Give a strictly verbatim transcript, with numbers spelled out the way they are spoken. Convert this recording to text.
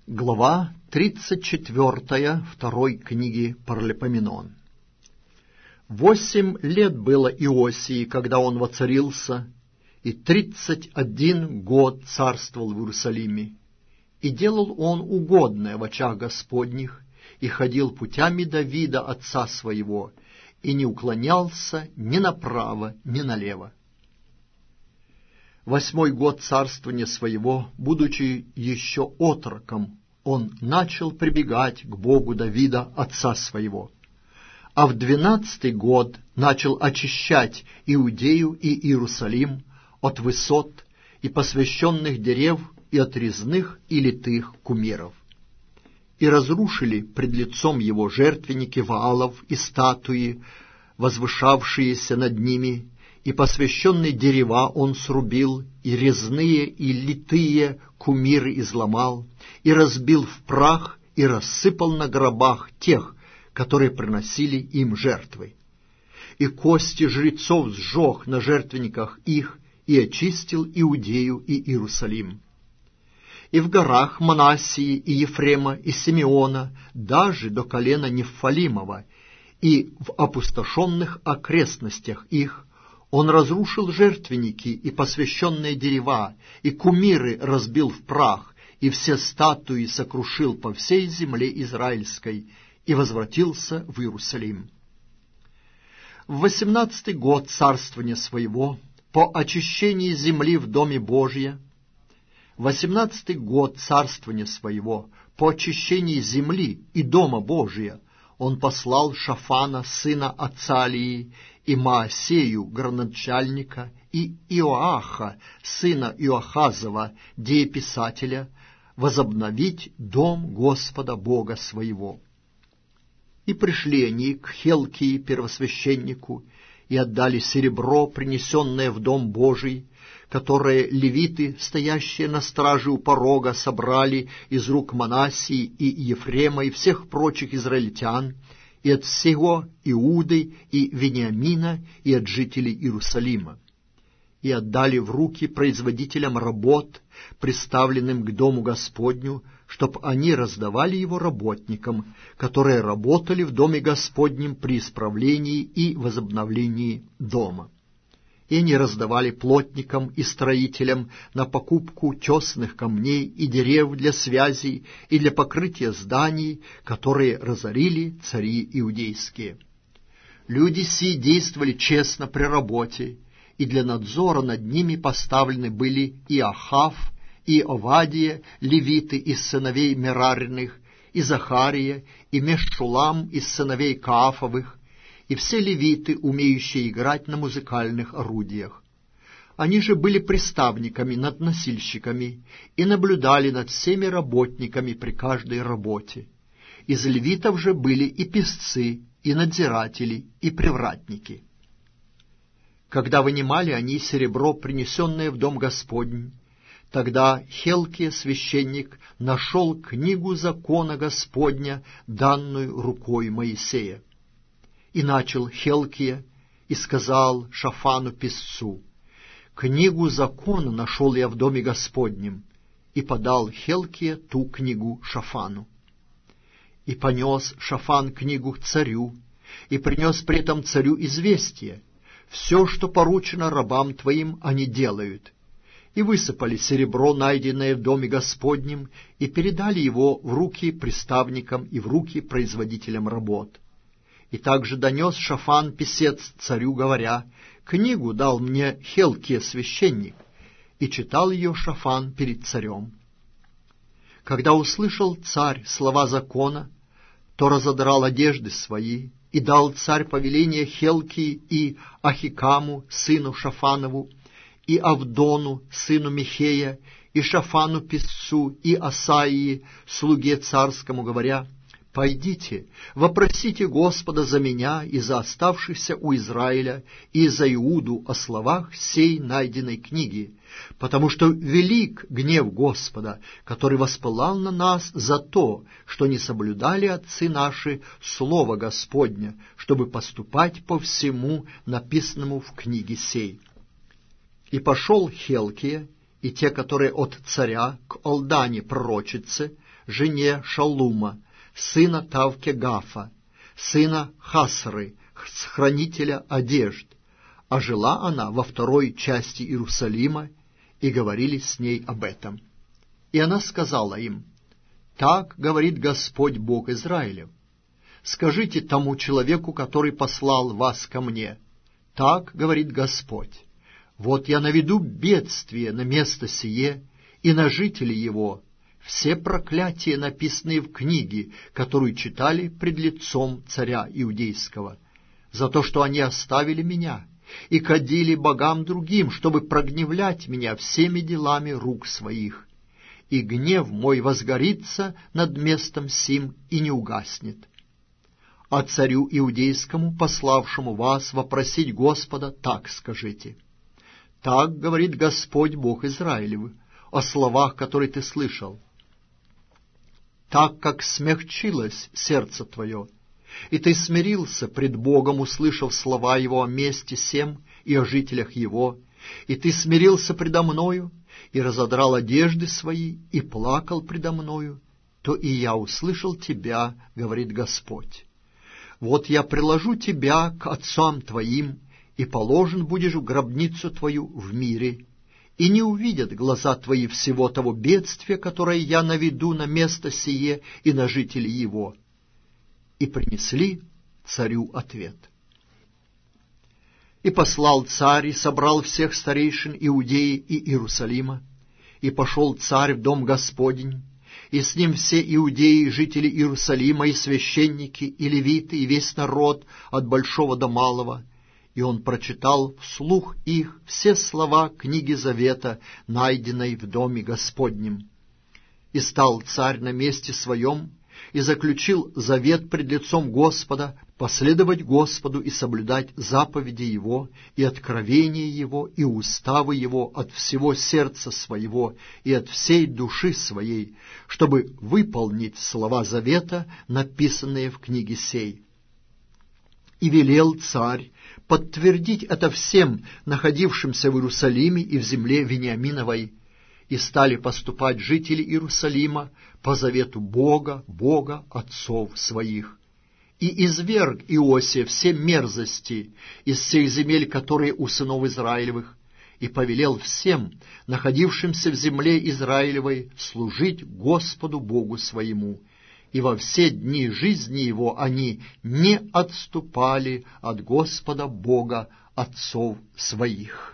Глава тридцать четвёртая второй книги Паралипоменон. Восемь лет было Иосии, когда он воцарился, и тридцать один год царствовал в Иерусалиме. И делал он угодное в очах Господних, и ходил путями Давида, отца своего, и не уклонялся ни направо, ни налево. Восьмой год царствования своего, будучи еще отроком, он начал прибегать к Богу Давида, отца своего. А в двенадцатый год начал очищать Иудею и Иерусалим от высот и посвященных дерев и от резных и литых кумиров. И разрушили пред лицом его жертвенники Ваалов и статуи, возвышавшиеся над ними, и посвященные дерева он срубил, и резные и литые кумиры изломал, и разбил в прах, и рассыпал на гробах тех, которые приносили им жертвы. И кости жрецов сжег на жертвенниках их, и очистил Иудею и Иерусалим. И в горах Манассии и Ефрема и Симеона, даже до колена Нефалимова, и в опустошенных окрестностях их, он разрушил жертвенники и посвященные дерева, и кумиры разбил в прах, и все статуи сокрушил по всей земле израильской, и возвратился в Иерусалим. В восемнадцатый год царствования своего, по очищении земли в Доме Божия, восемнадцатый год царствования своего, по очищении земли и Дома Божия, он послал Шафана, сына Ацалии, и Маасею, градоначальника, и Иоаха, сына Иоахазова, дееписателя, возобновить дом Господа Бога своего. И пришли они к Хелкии, первосвященнику, и отдали серебро, принесенное в дом Божий, которое левиты, стоящие на страже у порога, собрали из рук Манассии и Ефрема и всех прочих израильтян, и от всего Иуды и Вениамина, и от жителей Иерусалима, и отдали в руки производителям работ, приставленным к дому Господню, чтоб они раздавали его работникам, которые работали в доме Господнем при исправлении и возобновлении дома. И они раздавали плотникам и строителям на покупку тесных камней и дерев для связей и для покрытия зданий, которые разорили цари иудейские. Люди сии действовали честно при работе, и для надзора над ними поставлены были и Ахав, и Овадия, левиты из сыновей Мерариных, и Захария, и Мешулам из сыновей Каафовых, и все левиты, умеющие играть на музыкальных орудиях. Они же были приставниками над носильщиками и наблюдали над всеми работниками при каждой работе. Из левитов же были и песцы, и надзиратели, и привратники. Когда вынимали они серебро, принесенное в дом Господень, тогда Хелкия, священник, нашел книгу закона Господня, данную рукой Моисея. И начал Хелкия, и сказал Шафану песцу: «Книгу закона нашел я в доме Господнем», и подал Хелкия ту книгу Шафану. И понес Шафан книгу к царю, и принес при этом царю известие: «Все, что поручено рабам твоим, они делают». И высыпали серебро, найденное в доме Господнем, и передали его в руки приставникам и в руки производителям работ. И также донес Шафан писец царю, говоря: «Книгу дал мне Хелкия священник», и читал ее Шафан перед царем. Когда услышал царь слова закона, то разодрал одежды свои, и дал царь повеление Хелкии и Ахикаму, сыну Шафанову, и Авдону, сыну Михея, и Шафану писцу, и Асаии, слуге царскому, говоря: «Пойдите, вопросите Господа за меня и за оставшихся у Израиля, и за Иуду о словах сей найденной книги, потому что велик гнев Господа, который воспылал на нас за то, что не соблюдали отцы наши слово Господня, чтобы поступать по всему написанному в книге сей». И пошел Хелкия и те, которые от царя, к Олдане пророчице, жене Шаллума, сына Тавкегафа, сына Хасры, хранителя одежд, а жила она во второй части Иерусалима, и говорили с ней об этом. И она сказала им: «Так говорит Господь Бог Израилев: скажите тому человеку, который послал вас ко мне, так говорит Господь: вот я наведу бедствие на место сие и на жителей его, все проклятия, написанные в книге, которую читали пред лицом царя Иудейского, за то, что они оставили меня и кадили богам другим, чтобы прогневлять меня всеми делами рук своих. И гнев мой возгорится над местом сим и не угаснет. А царю Иудейскому, пославшему вас вопросить Господа, так скажите: так говорит Господь Бог Израилев о словах, которые ты слышал. Так как смягчилось сердце твое, и ты смирился пред Богом, услышав слова Его о месте сем и о жителях Его, и ты смирился предо мною, и разодрал одежды свои, и плакал предо мною, то и я услышал тебя, говорит Господь. Вот я приложу тебя к отцам твоим, и положен будешь в гробницу твою в мире, и не увидят глаза твои всего того бедствия, которое я наведу на место сие и на жителей его». И принесли царю ответ. И послал царь, и собрал всех старейшин Иудеи и Иерусалима, и пошел царь в дом Господень, и с ним все иудеи, жители Иерусалима, и священники, и левиты, и весь народ от большого до малого. И он прочитал вслух их все слова книги Завета, найденной в доме Господнем. И стал царь на месте своем, и заключил завет пред лицом Господа, последовать Господу и соблюдать заповеди Его, и откровения Его, и уставы Его от всего сердца своего и от всей души своей, чтобы выполнить слова завета, написанные в книге сей. И велел царь подтвердить это всем находившимся в Иерусалиме и в земле Вениаминовой, и стали поступать жители Иерусалима по завету Бога, Бога отцов своих. И изверг Иосия все мерзости из всех земель, которые у сынов Израилевых, и повелел всем, находившимся в земле Израилевой, служить Господу Богу своему. И во все дни жизни его они не отступали от Господа Бога отцов своих.